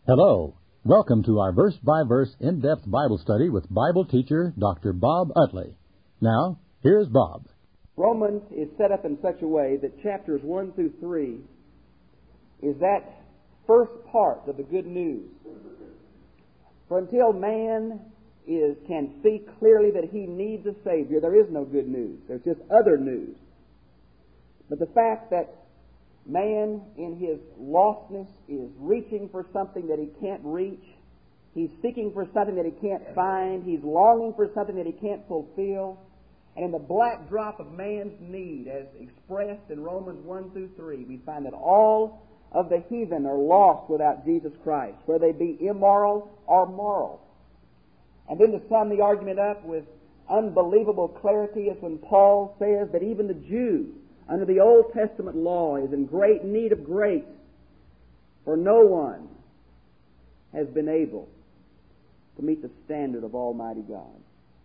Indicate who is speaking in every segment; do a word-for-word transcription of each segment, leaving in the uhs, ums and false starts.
Speaker 1: Hello. Welcome to our verse-by-verse in-depth Bible study with Bible teacher Doctor Bob Utley. Now, here's Bob.
Speaker 2: Romans is set up in such a way that chapters one through three is that first part of the good news. For until man is can see clearly that he needs a Savior, there is no good news. There's just other news. But the fact that man in his lostness is reaching for something that he can't reach, he's seeking for something that he can't find, he's longing for something that he can't fulfill, and in the black drop of man's need, as expressed in Romans one through three, we find that all of the heathen are lost without Jesus Christ, whether they be immoral or moral. And then to sum the argument up with unbelievable clarity is when Paul says that even the Jew under the Old Testament law is in great need of grace, for no one has been able to meet the standard of Almighty God.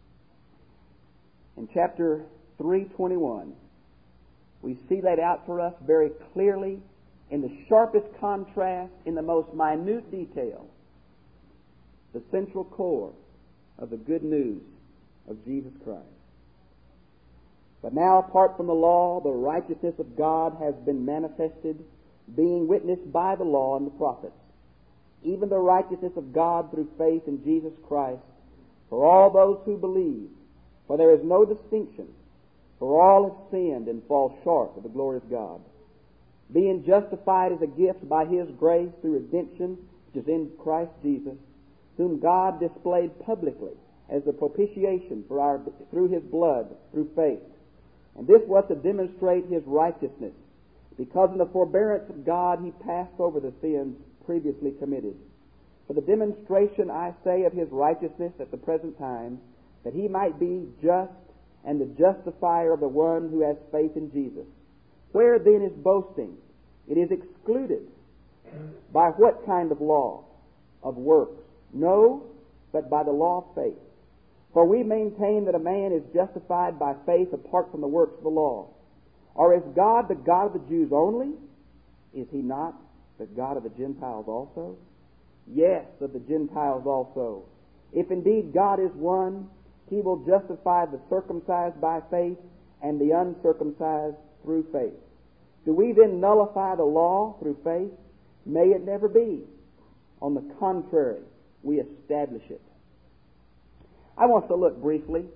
Speaker 2: In chapter three twenty-one, we see laid out for us very clearly, in the sharpest contrast, in the most minute detail, the central core of the good news of Jesus Christ. But now, apart from the law, the righteousness of God has been manifested, being witnessed by the law and the prophets, even the righteousness of God through faith in Jesus Christ, for all those who believe. For there is no distinction, for all have sinned and fall short of the glory of God, being justified as a gift by His grace through redemption, which is in Christ Jesus, whom God displayed publicly as the propitiation for our through His blood, through faith. And this was to demonstrate His righteousness, because in the forbearance of God He passed over the sins previously committed. For the demonstration, I say, of His righteousness at the present time, that He might be just and the justifier of the one who has faith in Jesus. Where then is boasting? It is excluded. By what kind of law? Of works? No, but by the law of faith. For we maintain that a man is justified by faith apart from the works of the law. Or is God the God of the Jews only? Is He not the God of the Gentiles also? Yes, of the Gentiles also. If indeed God is one, He will justify the circumcised by faith and the uncircumcised through faith. Do we then nullify the law through faith? May it never be. On the contrary, we establish it. I want to look briefly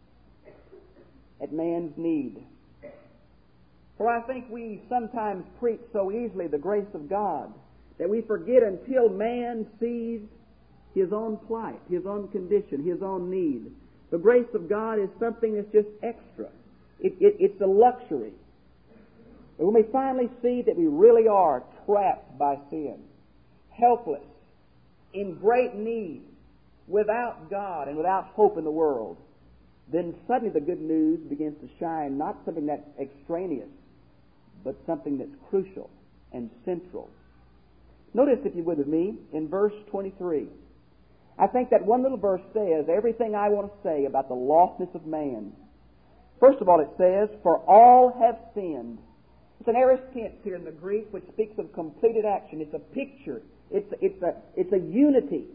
Speaker 2: at man's need. For I think we sometimes preach so easily the grace of God that we forget until man sees his own plight, his own condition, his own need. The grace of God is something that's just extra. It, it, it's a luxury. But when we finally see that we really are trapped by sin, helpless, in great need, without God and without hope in the world, then suddenly the good news begins to shine, not something that's extraneous, but something that's crucial and central. Notice, if you would with me, in verse twenty-three. I think that one little verse says everything I want to say about the lostness of man. First of all, it says, for all have sinned. It's an aorist tense here in the Greek, which speaks of completed action. It's a picture. It's, it's, a, it's a unity.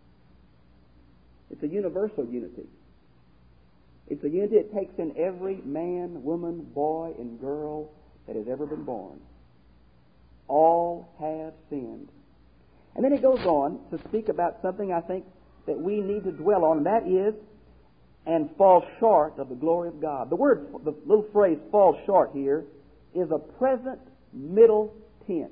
Speaker 2: It's a universal unity. It's a unity that takes in every man, woman, boy, and girl that has ever been born. All have sinned. And then it goes on to speak about something I think that we need to dwell on, and that is, and fall short of the glory of God. The word, the little phrase, fall short here, is a present middle tense.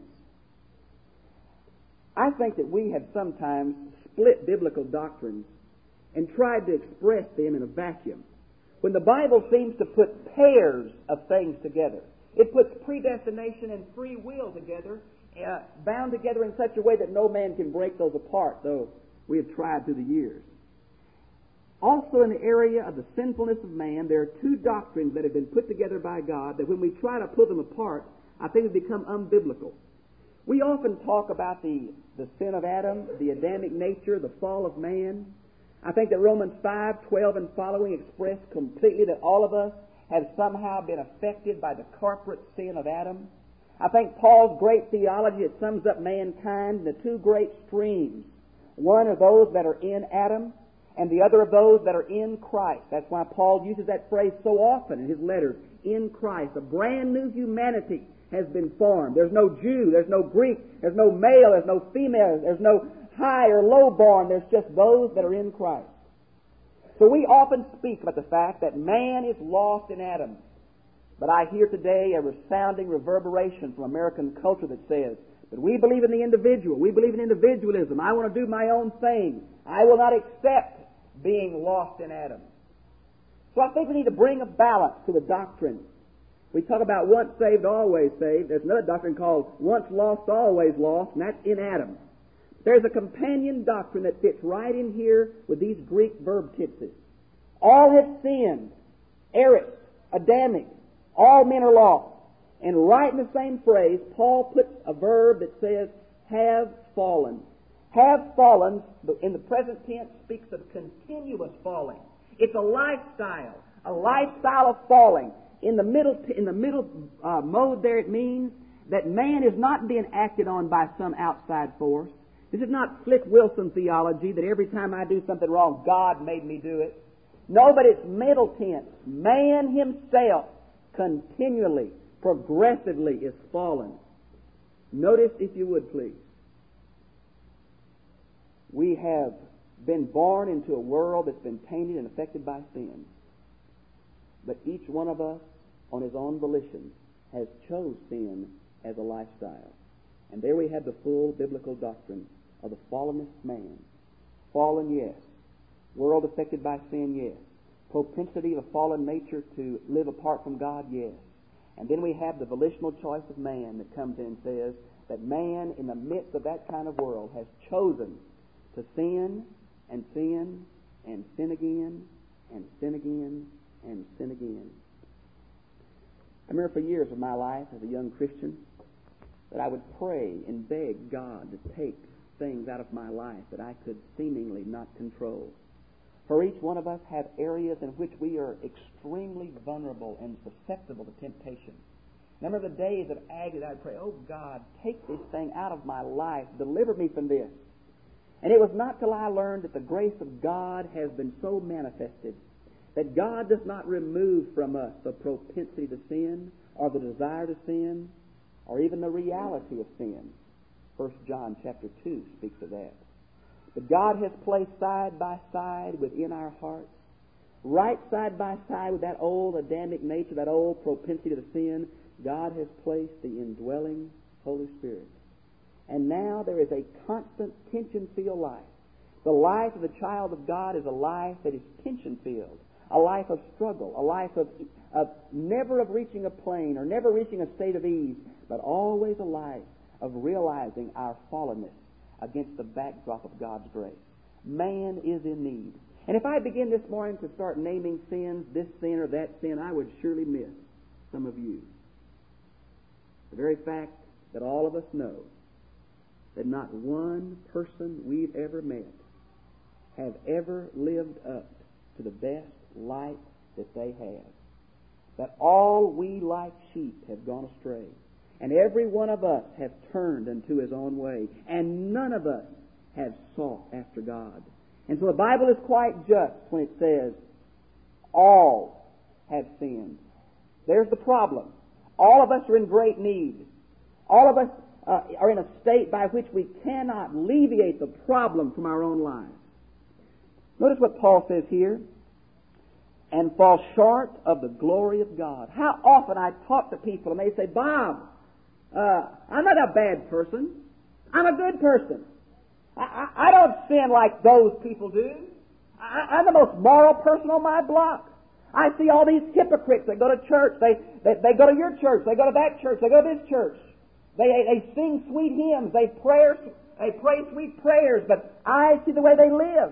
Speaker 2: I think that we have sometimes split biblical doctrines and tried to express them in a vacuum, when the Bible seems to put pairs of things together. It puts predestination and free will together, uh, bound together in such a way that no man can break those apart, though we have tried through the years. Also, in the area of the sinfulness of man, there are two doctrines that have been put together by God that when we try to pull them apart, I think they become unbiblical. We often talk about the, the sin of Adam, the Adamic nature, the fall of man. I think that Romans five, twelve and following express completely that all of us have somehow been affected by the corporate sin of Adam. I think Paul's great theology, it sums up mankind in the two great streams. One are those that are in Adam, and the other of those that are in Christ. That's why Paul uses that phrase so often in his letters, in Christ. A brand new humanity has been formed. There's no Jew, there's no Greek, there's no male, there's no female, there's no high or low born, there's just those that are in Christ. So we often speak about the fact that man is lost in Adam. But I hear today a resounding reverberation from American culture that says that we believe in the individual. We believe in individualism. I want to do my own thing. I will not accept being lost in Adam. So I think we need to bring a balance to the doctrine. We talk about once saved, always saved. There's another doctrine called once lost, always lost, and that's in Adam. There's a companion doctrine that fits right in here with these Greek verb tenses. All have sinned. Eris, Adamic. All men are lost. And right in the same phrase, Paul puts a verb that says, have fallen. Have fallen, in the present tense, speaks of continuous falling. It's a lifestyle, a lifestyle of falling. In the middle, in the middle uh, mode there, it means that man is not being acted on by some outside force. This is not Flick Wilson theology that every time I do something wrong, God made me do it. No, but it's middle tense. Man himself continually, progressively is fallen. Notice, if you would please, we have been born into a world that's been tainted and affected by sin. But each one of us, on his own volition, has chose sin as a lifestyle. And there we have the full biblical doctrine of the fallenness man. Fallen, yes. World affected by sin, yes. Propensity of a fallen nature to live apart from God, yes. And then we have the volitional choice of man that comes in and says that man, in the midst of that kind of world, has chosen to sin and sin and sin again and sin again and sin again. I remember for years of my life as a young Christian that I would pray and beg God to take things out of my life that I could seemingly not control. For each one of us have areas in which we are extremely vulnerable and susceptible to temptation. I remember the days of agony that I'd pray, oh God, take this thing out of my life, deliver me from this. And it was not till I learned that the grace of God has been so manifested that God does not remove from us the propensity to sin or the desire to sin or even the reality of sin. First John chapter two speaks of that. But God has placed side by side within our hearts, right side by side with that old Adamic nature, that old propensity to sin, God has placed the indwelling Holy Spirit. And now there is a constant tension-filled life. The life of the child of God is a life that is tension-filled, a life of struggle, a life of, of never of reaching a plane or never reaching a state of ease, but always a life of realizing our fallenness against the backdrop of God's grace. Man is in need. And if I begin this morning to start naming sins, this sin or that sin, I would surely miss some of you. The very fact that all of us know that not one person we've ever met have ever lived up to the best light that they have. That all we like sheep have gone astray. And every one of us have turned unto his own way. And none of us have sought after God. And so the Bible is quite just when it says, all have sinned. There's the problem. All of us are in great need. All of us uh, are in a state by which we cannot alleviate the problem from our own lives. Notice what Paul says here. And fall short of the glory of God. How often I talk to people and they say, Bob, Uh, I'm not a bad person. I'm a good person. I, I, I don't sin like those people do. I, I'm the most moral person on my block. I see all these hypocrites that go to church. They, they, they go to your church. They go to that church. They go to this church. They, they sing sweet hymns. They, prayers, they pray sweet prayers. But I see the way they live.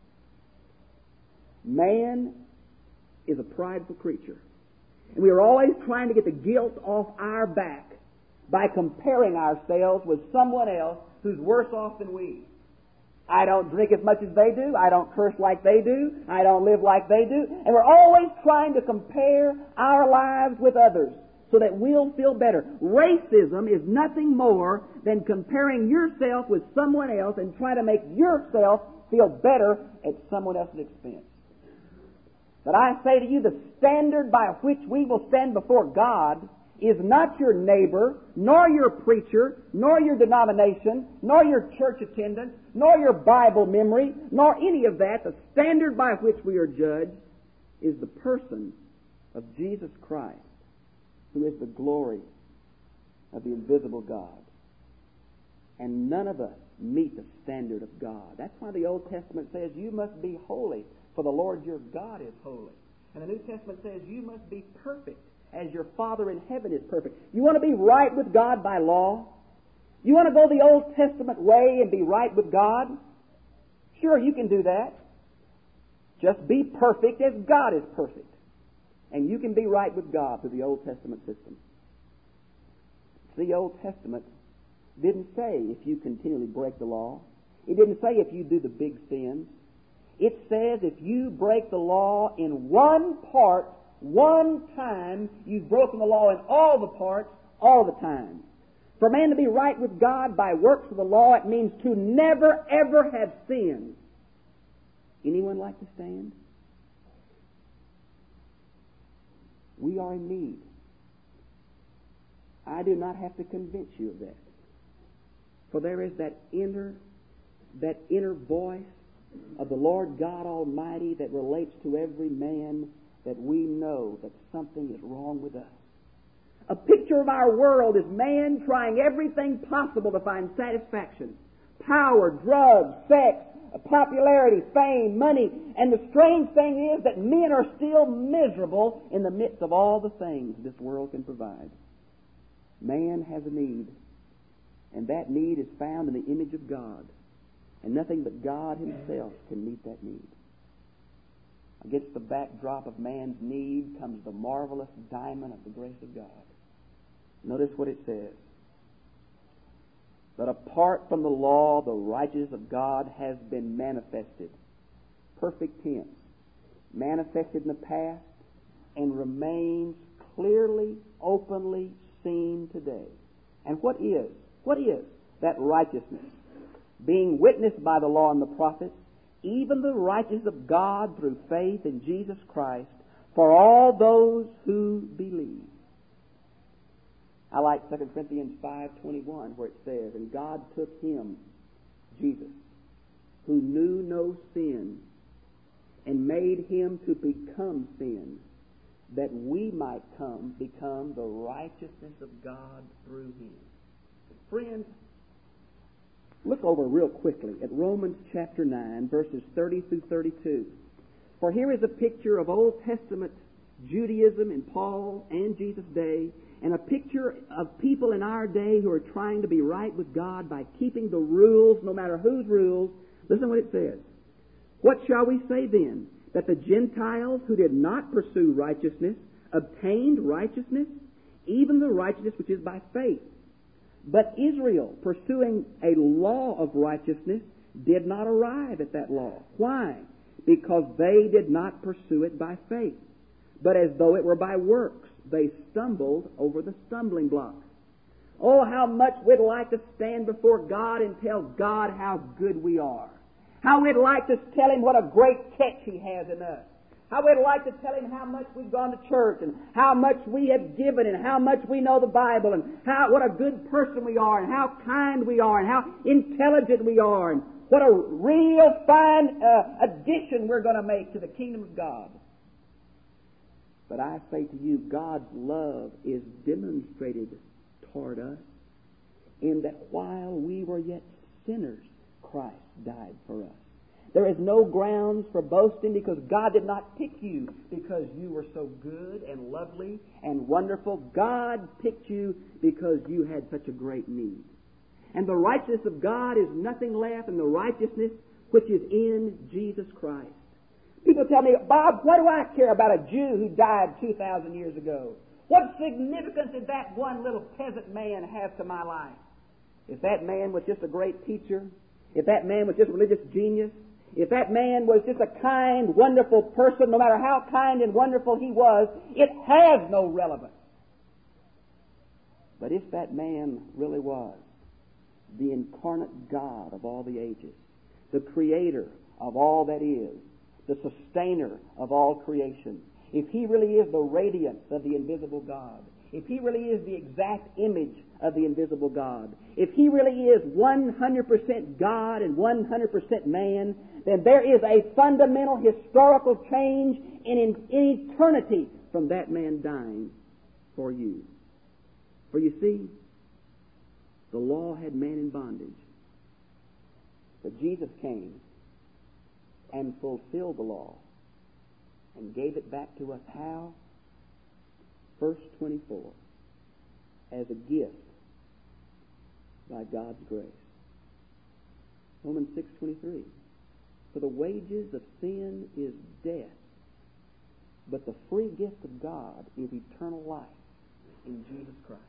Speaker 2: Man is a prideful creature. And we are always trying to get the guilt off our back by comparing ourselves with someone else who's worse off than we. I don't drink as much as they do. I don't curse like they do. I don't live like they do. And we're always trying to compare our lives with others. so that we'll feel better. Racism is nothing more than comparing yourself with someone else and trying to make yourself feel better at someone else's expense. But I say to you, the standard by which we will stand before God is not your neighbor, nor your preacher, nor your denomination, nor your church attendance, nor your Bible memory, nor any of that. The standard by which we are judged is the person of Jesus Christ, who is the glory of the invisible God. And none of us meet the standard of God. That's why the Old Testament says, you must be holy, for the Lord your God is holy. And the New Testament says, you must be perfect, as your Father in heaven is perfect. You want to be right with God by law? You want to go the Old Testament way and be right with God? Sure, you can do that. Just be perfect as God is perfect. And you can be right with God through the Old Testament system. The Old Testament didn't say if you continually break the law. It didn't say if you do the big sins. It says if you break the law in one part, one time, you've broken the law in all the parts, all the time. For a man to be right with God by works of the law, it means to never, ever have sinned. Anyone like to stand? We are in need. I do not have to convince you of that. For there is that inner, that inner voice of the Lord God Almighty that relates to every man that we know that something is wrong with us. A picture of our world is man trying everything possible to find satisfaction. Power, drugs, sex, popularity, fame, money. And the strange thing is that men are still miserable in the midst of all the things this world can provide. Man has a need, and that need is found in the image of God. And nothing but God Himself can meet that need. Against the backdrop of man's need comes the marvelous diamond of the grace of God. Notice what it says. But apart from the law, the righteousness of God has been manifested. Perfect tense. Manifested in the past and remains clearly, openly seen today. And what is? What is that righteousness? Being witnessed by the law and the prophets, even the righteousness of God through faith in Jesus Christ for all those who believe. I like Second Corinthians five twenty-one where it says, and God took Him, Jesus, who knew no sin, and made Him to become sin, that we might come become the righteousness of God through Him. Friends, look over real quickly at Romans chapter nine, verses thirty through thirty-two. For here is a picture of Old Testament Judaism in Paul and Jesus' day, and a picture of people in our day who are trying to be right with God by keeping the rules, no matter whose rules. Listen what it says. What shall we say then? That the Gentiles who did not pursue righteousness obtained righteousness, even the righteousness which is by faith. But Israel, pursuing a law of righteousness, did not arrive at that law. Why? Because they did not pursue it by faith, but as though it were by works. They stumbled over the stumbling block. Oh, how much we'd like to stand before God and tell God how good we are. How we'd like to tell Him what a great catch He has in us. How we'd like to tell Him how much we've gone to church and how much we have given and how much we know the Bible and how what a good person we are and how kind we are and how intelligent we are and what a real fine uh, addition we're going to make to the kingdom of God. But I say to you, God's love is demonstrated toward us in that while we were yet sinners, Christ died for us. There is no grounds for boasting because God did not pick you because you were so good and lovely and wonderful. God picked you because you had such a great need. And the righteousness of God is nothing less than the righteousness which is in Jesus Christ. People tell me, Bob, what do I care about a Jew who died two thousand years ago? What significance did that one little peasant man have to my life? If that man was just a great teacher, if that man was just a religious genius, if that man was just a kind, wonderful person, no matter how kind and wonderful he was, it has no relevance. But if that man really was the incarnate God of all the ages, the creator of all that is, the sustainer of all creation, if he really is the radiance of the invisible God, if he really is the exact image of the invisible God, if he really is one hundred percent God and one hundred percent man, then there is a fundamental historical change in, in, in eternity from that man dying for you. For you see, the law had man in bondage. But Jesus came and fulfilled the law and gave it back to us. How? Verse twenty-four. As a gift by God's grace. Romans six twenty-three. For the wages of sin is death, but the free gift of God is eternal life in Jesus Christ.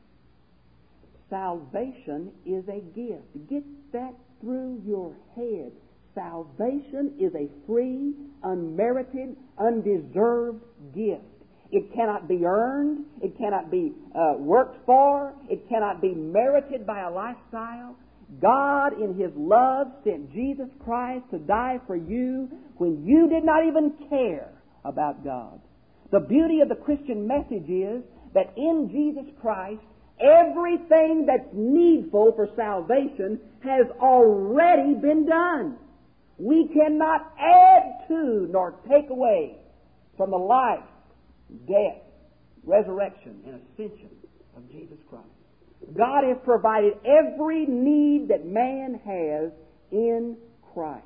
Speaker 2: Salvation is a gift. Get that through your head. Salvation is a free, unmerited, undeserved gift. It cannot be earned. It cannot be uh, worked for. It cannot be merited by a lifestyle. God, in His love, sent Jesus Christ to die for you when you did not even care about God. The beauty of the Christian message is that in Jesus Christ, everything that's needful for salvation has already been done. We cannot add to nor take away from the life, death, resurrection, and ascension of Jesus Christ. God has provided every need that man has in Christ.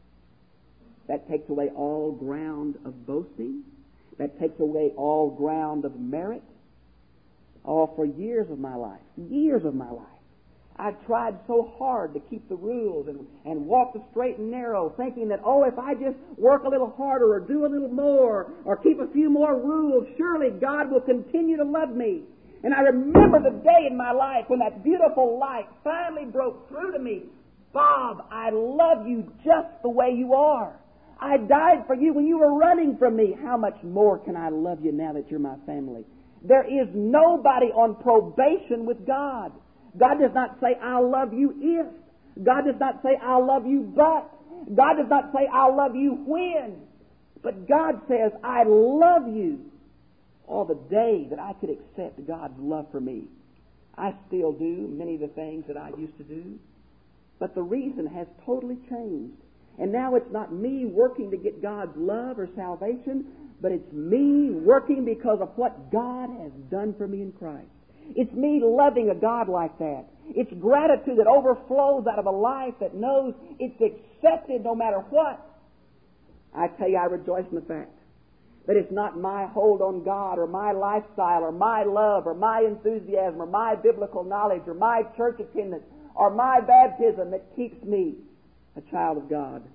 Speaker 2: That takes away all ground of boasting. That takes away all ground of merit. Oh, for years of my life, years of my life, I've tried so hard to keep the rules and, and walk the straight and narrow, thinking that, oh, if I just work a little harder or do a little more or keep a few more rules, surely God will continue to love me. And I remember the day in my life when that beautiful light finally broke through to me. Bob, I love you just the way you are. I died for you when you were running from me. How much more can I love you now that you're my family? There is nobody on probation with God. God does not say, I'll love you if. God does not say, I'll love you but. God does not say, I'll love you when. But God says, I love you. All the day that I could accept God's love for me, I still do many of the things that I used to do. But the reason has totally changed. And now it's not me working to get God's love or salvation, but it's me working because of what God has done for me in Christ. It's me loving a God like that. It's gratitude that overflows out of a life that knows it's accepted no matter what. I tell you, I rejoice in the fact that it's not my hold on God or my lifestyle or my love or my enthusiasm or my biblical knowledge or my church attendance or my baptism that keeps me a child of God,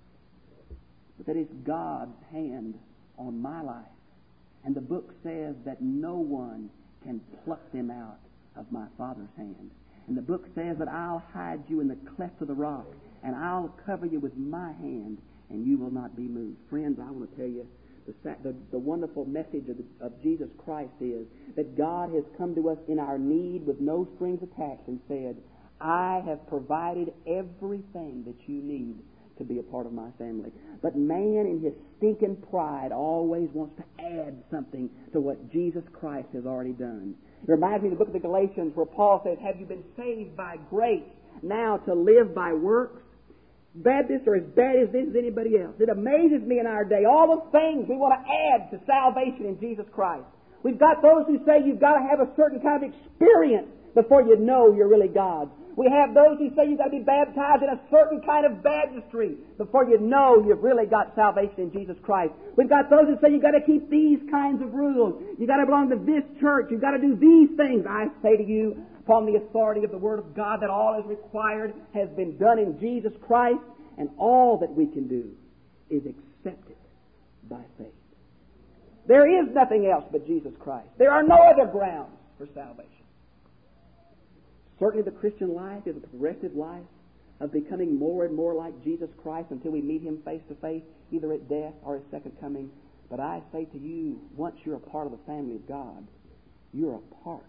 Speaker 2: but that it's God's hand on my life. And the book says that no one can pluck them out of my Father's hand. And the book says that I'll hide you in the cleft of the rock and I'll cover you with my hand and you will not be moved. Friends, I want to tell you, the, the, the wonderful message of, the, of Jesus Christ is that God has come to us in our need with no strings attached and said, I have provided everything that you need to be a part of my family. But man in his stinking pride always wants to add something to what Jesus Christ has already done. It reminds me of the book of the Galatians where Paul says, have you been saved by grace now to live by works? Baptists are as bad as this as anybody else. It amazes me in our day, all the things we want to add to salvation in Jesus Christ. We've got those who say you've got to have a certain kind of experience before you know you're really God's. We have those who say you've got to be baptized in a certain kind of baptistry before you know you've really got salvation in Jesus Christ. We've got those who say you've got to keep these kinds of rules. You've got to belong to this church. You've got to do these things. I say to you, upon the authority of the Word of God, that all is required has been done in Jesus Christ, and all that we can do is accept it by faith. There is nothing else but Jesus Christ. There are no other grounds for salvation. Certainly the Christian life is a progressive life of becoming more and more like Jesus Christ until we meet Him face to face, either at death or His second coming. But I say to you, once you're a part of the family of God, you're a part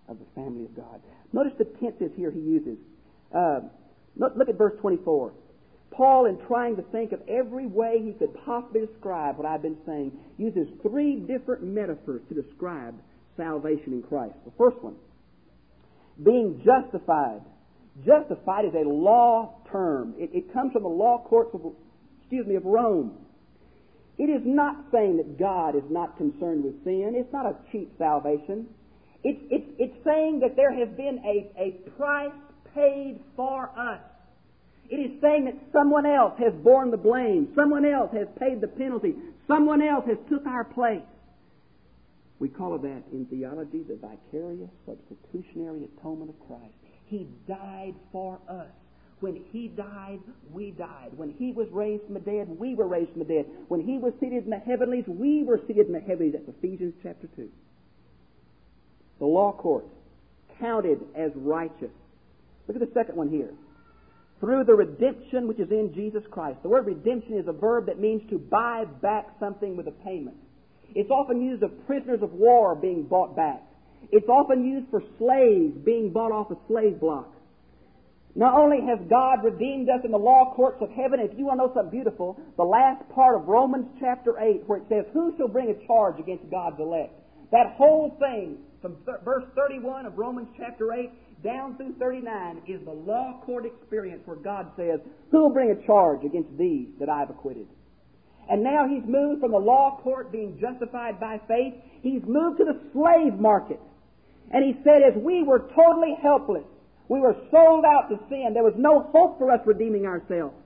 Speaker 2: of the family of God. Notice the tenses here he uses. Uh, look, look at verse twenty-four. Paul, in trying to think of every way he could possibly describe what I've been saying, uses three different metaphors to describe salvation in Christ. The first one, being justified. Justified is a law term. It, it comes from the law courts of, excuse me, of Rome. It is not saying that God is not concerned with sin. It's not a cheap salvation. It's, it's, it's saying that there has been a, a price paid for us. It is saying that someone else has borne the blame. Someone else has paid the penalty. Someone else has took our place. We call that in theology the vicarious substitutionary atonement of Christ. He died for us. When He died, we died. When He was raised from the dead, we were raised from the dead. When He was seated in the heavenlies, we were seated in the heavenlies. That's Ephesians chapter two. The law court counted as righteous. Look at the second one here. Through the redemption which is in Jesus Christ. The word redemption is a verb that means to buy back something with a payment. It's often used of prisoners of war being bought back. It's often used for slaves being bought off a slave block. Not only has God redeemed us in the law courts of heaven, if you want to know something beautiful, the last part of Romans chapter eight, where it says, who shall bring a charge against God's elect? That whole thing, from th- verse thirty-one of Romans chapter eight, down through thirty-nine, is the law court experience where God says, who will bring a charge against these that I have acquitted? And now He's moved from the law court being justified by faith, He's moved to the slave market. And He said, as we were totally helpless, we were sold out to sin, there was no hope for us redeeming ourselves.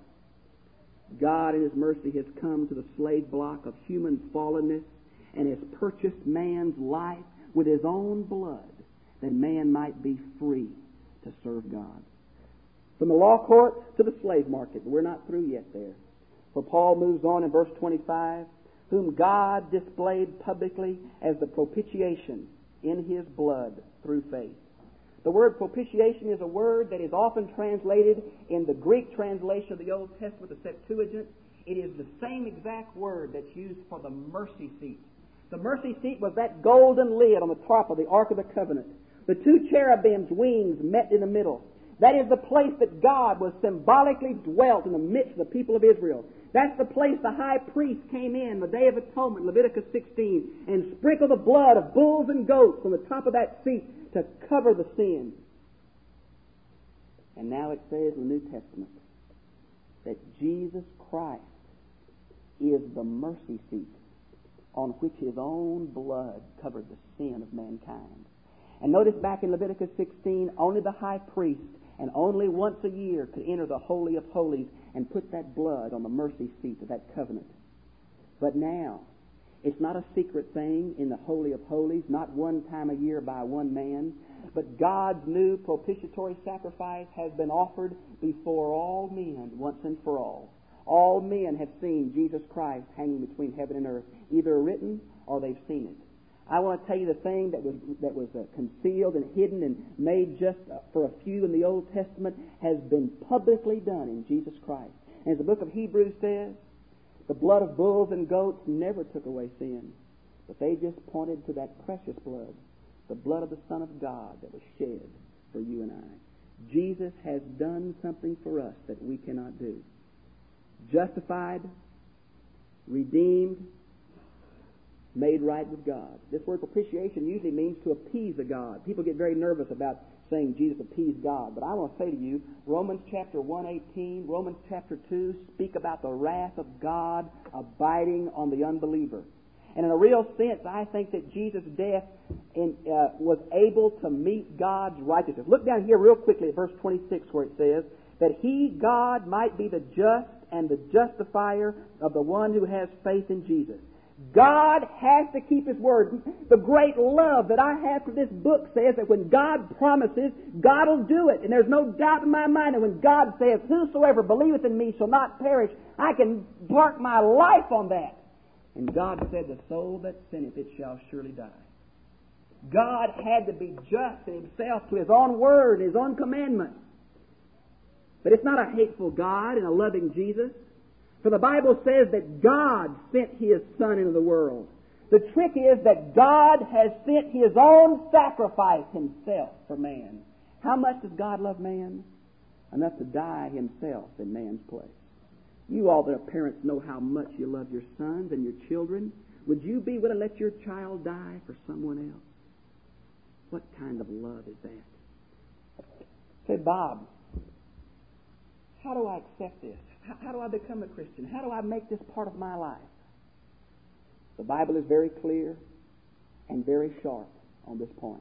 Speaker 2: God in His mercy has come to the slave block of human fallenness and has purchased man's life with His own blood, that man might be free to serve God. From the law court to the slave market. We're not through yet there. For Paul moves on in verse twenty-five, whom God displayed publicly as the propitiation in His blood through faith. The word propitiation is a word that is often translated in the Greek translation of the Old Testament, the Septuagint. It is the same exact word that's used for the mercy seat. The mercy seat was that golden lid on the top of the Ark of the Covenant. The two cherubim's wings met in the middle. That is the place that God was symbolically dwelt in the midst of the people of Israel. That's the place the high priest came in the Day of Atonement, Leviticus sixteen, and sprinkled the blood of bulls and goats on the top of that seat to cover the sin. And now it says in the New Testament that Jesus Christ is the mercy seat on which His own blood covered the sin of mankind. And notice back in Leviticus sixteen, only the high priest and only once a year could enter the Holy of Holies and put that blood on the mercy seat of that covenant. But now, it's not a secret thing in the Holy of Holies, not one time a year by one man, but God's new propitiatory sacrifice has been offered before all men once and for all. All men have seen Jesus Christ hanging between heaven and earth, either written or they've seen it. I want to tell you the thing that was that was uh, concealed and hidden and made just uh, for a few in the Old Testament has been publicly done in Jesus Christ. And as the book of Hebrews says, the blood of bulls and goats never took away sin, but they just pointed to that precious blood, the blood of the Son of God that was shed for you and I. Jesus has done something for us that we cannot do. Justified, redeemed, made right with God. This word propitiation usually means to appease a God. People get very nervous about saying Jesus appeased God. But I want to say to you, Romans chapter one eighteen, Romans chapter two speak about the wrath of God abiding on the unbeliever. And in a real sense, I think that Jesus' death in, uh, was able to meet God's righteousness. Look down here real quickly at verse twenty-six where it says that He, God, might be the just and the justifier of the one who has faith in Jesus. God has to keep His word. The great love that I have for this book says that when God promises, God will do it. And there's no doubt in my mind that when God says, whosoever believeth in me shall not perish, I can park my life on that. And God said, the soul that sinneth, it shall surely die. God had to be just in Himself to His own word, His own commandments. But it's not a hateful God and a loving Jesus. For the Bible says that God sent His Son into the world. The trick is that God has sent His own sacrifice Himself for man. How much does God love man? Enough to die Himself in man's place. You all that are parents know how much you love your sons and your children. Would you be willing to let your child die for someone else? What kind of love is that? Say, Bob, how do I accept this? How, how do I become a Christian? How do I make this part of my life? The Bible is very clear and very sharp on this point.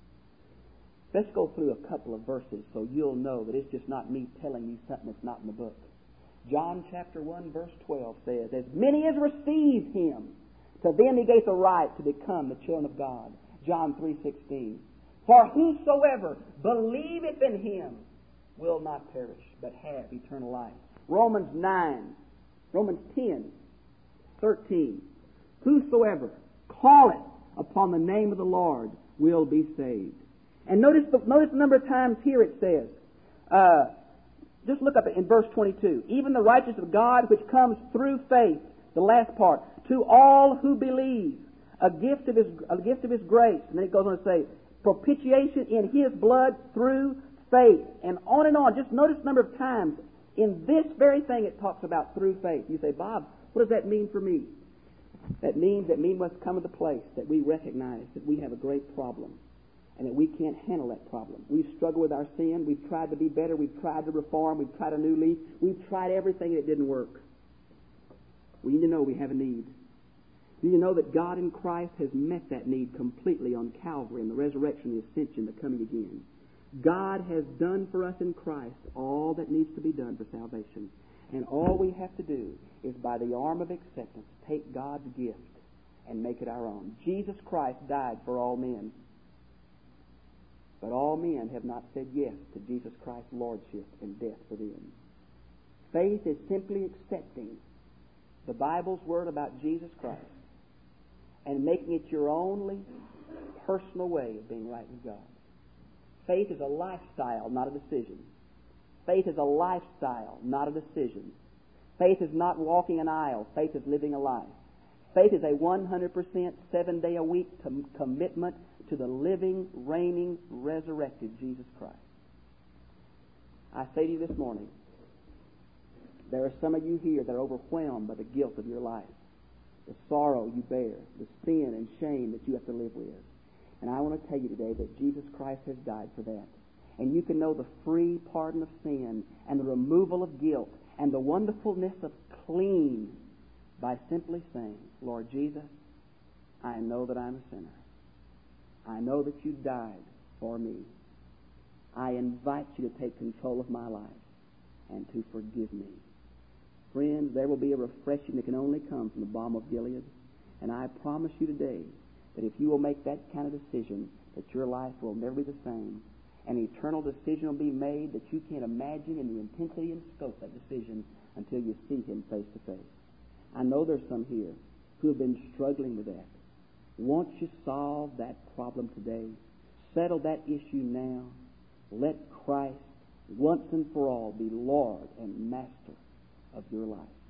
Speaker 2: Let's go through a couple of verses so you'll know that it's just not me telling you something that's not in the book. John chapter one verse twelve says, as many as receive Him, to them He gave the right to become the children of God. John three sixteen. For whosoever believeth in Him will not perish, but have eternal life. Romans nine, Romans ten, thirteen. Whosoever calleth upon the name of the Lord will be saved. And notice the, notice the number of times here it says, uh, just look up in verse twenty-two. Even the righteousness of God which comes through faith, the last part, to all who believe, a gift of His, a gift of His grace. And then it goes on to say, propitiation in His blood through faith. And on and on. Just notice the number of times in this very thing it talks about through faith. You say, Bob, what does that mean for me? That means that we must come to the place that we recognize that we have a great problem and that we can't handle that problem. We've struggled with our sin. We've tried to be better. We've tried to reform. We've tried a new leaf. We've tried everything and it didn't work. We need to know we have a need. Do you know that God in Christ has met that need completely on Calvary and the resurrection, the ascension, the coming again? God has done for us in Christ all that needs to be done for salvation. And all we have to do is by the arm of acceptance take God's gift and make it our own. Jesus Christ died for all men. But all men have not said yes to Jesus Christ's lordship and death for them. Faith is simply accepting the Bible's word about Jesus Christ and making it your only personal way of being right with God. Faith is a lifestyle, not a decision. Faith is a lifestyle, not a decision. Faith is not walking an aisle. Faith is living a life. Faith is a one hundred percent, seven-day-a-week com- commitment to the living, reigning, resurrected Jesus Christ. I say to you this morning, there are some of you here that are overwhelmed by the guilt of your life, the sorrow you bear, the sin and shame that you have to live with. And I want to tell you today that Jesus Christ has died for that. And you can know the free pardon of sin and the removal of guilt and the wonderfulness of clean by simply saying, Lord Jesus, I know that I'm a sinner. I know that you died for me. I invite you to take control of my life and to forgive me. Friends, there will be a refreshing that can only come from the balm of Gilead. And I promise you today that if you will make that kind of decision, that your life will never be the same. An eternal decision will be made that you can't imagine in the intensity and scope of that decision until you see Him face to face. I know there's some here who have been struggling with that. Won't you solve that problem today? Settle that issue now. Let Christ once and for all be Lord and Master of your life.